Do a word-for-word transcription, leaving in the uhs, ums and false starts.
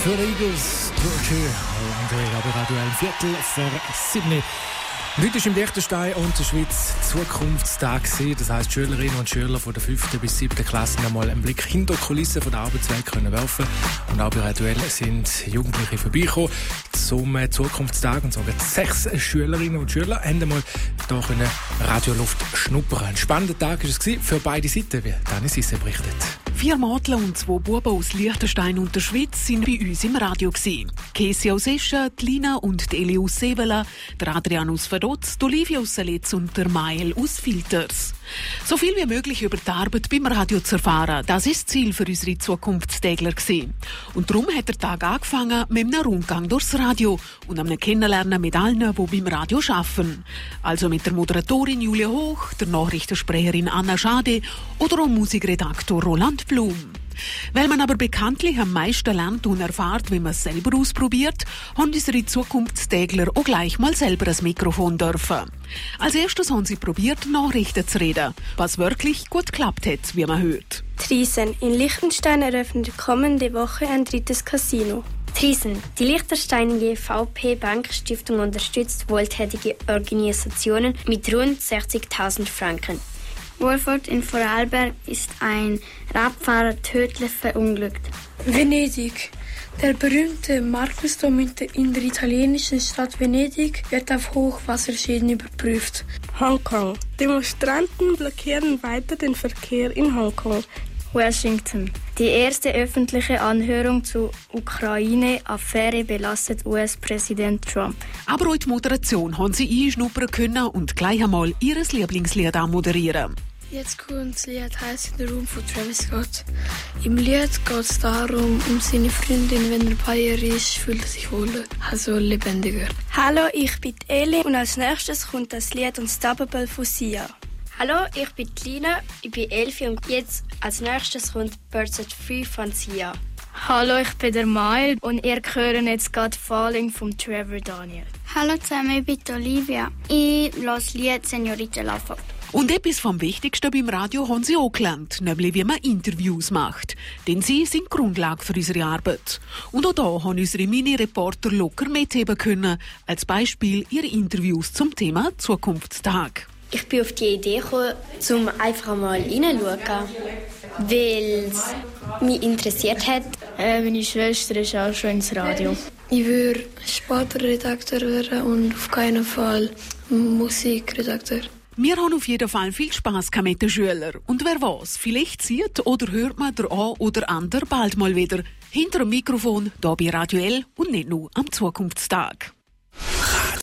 für Eagles, Georgie und aber Radio ein Viertel vor sieben. Heute ist im Liechtenstein und der Schweiz Zukunftstag gewesen. Das heisst, Schülerinnen und Schüler von der fünften bis siebten Klasse einmal einen Blick hinter die Kulissen von der Arbeitswelt können werfen. Und auch bei Radio sind Jugendliche vorbeigekommen zum Zukunftstag und sogar sechs Schülerinnen und Schüler haben einmal hier können Radioluft schnuppern. Ein spannender Tag war es für beide Seiten, wie Dani Sisse berichtet. Vier Mädchen und zwei Buben aus Liechtenstein und der Schweiz sind bei uns im Radio gewesen. Casey aus Eschen, die Lina und die Eli aus Sevela, der Adrian aus Verdotz, die Olivia aus Salitz und der Mael aus Filters. So viel wie möglich über die Arbeit beim Radio zu erfahren, das ist das Ziel für unsere Zukunftstägler gewesen. Und darum hat der Tag angefangen mit einem Rundgang durchs Radio und einem Kennenlernen mit allen, die beim Radio arbeiten. Also mit der Moderatorin Julia Hoch, der Nachrichtensprecherin Anna Schade oder auch Musikredaktor Roland Blum. Weil man aber bekanntlich am meisten lernt und erfährt, wenn man es selber ausprobiert, haben unsere Zukunftstägler auch gleich mal selber ein Mikrofon dürfen. Als erstes haben sie probiert, Nachrichten zu reden, was wirklich gut geklappt hat, wie man hört. Triesen. In Liechtenstein eröffnet kommende Woche ein drittes Casino. Triesen. Die Liechtensteinige V P Bankstiftung unterstützt wohltätige Organisationen mit rund sechzigtausend Franken. Wolfurt in Vorarlberg ist ein Radfahrer tödlich verunglückt. Venedig. Der berühmte Markusdom in der italienischen Stadt Venedig wird auf Hochwasserschäden überprüft. Hongkong. Demonstranten blockieren weiter den Verkehr in Hongkong. Washington. Die erste öffentliche Anhörung zur Ukraine-Affäre belastet U S-Präsident Trump. Aber auch die Moderation haben sie einschnuppern können und gleich einmal ihr Lieblingslied anmoderieren. Jetzt kommt das Lied «Heiß in der Room» von Travis Scott. Im Lied geht es darum, um seine Freundin, wenn er bei ihr ist, fühlt er sich wohler, also lebendiger. Hallo, ich bin Eli und als nächstes kommt das Lied «Unstoppable» von Sia. Hallo, ich bin Lina, ich bin Elfi und jetzt als nächstes kommt «Birds Set Free» von Sia. Hallo, ich bin der Mael und ihr hört jetzt gerade «Falling» von Trevor Daniel. Hallo zusammen, ich bin Olivia. Ich höre das Lied «Senorita Lava». Und etwas vom Wichtigsten beim Radio haben sie auch gelernt, nämlich wie man Interviews macht. Denn sie sind die Grundlage für unsere Arbeit. Und auch da haben unsere Mini-Reporter locker mitheben können, als Beispiel ihre Interviews zum Thema Zukunftstag. Ich bin auf die Idee gekommen, um einfach mal hineinzuschauen, weil es mich interessiert hat. Äh, meine Schwester ist auch schon ins Radio. Ich würde Sportredakteur werden und auf keinen Fall Musikredakteur. Wir haben auf jeden Fall viel Spass mit den Schülern. Und wer weiß, vielleicht sieht oder hört man der ein oder andere bald mal wieder hinter dem Mikrofon, hier bei Radio L und nicht nur am Zukunftstag.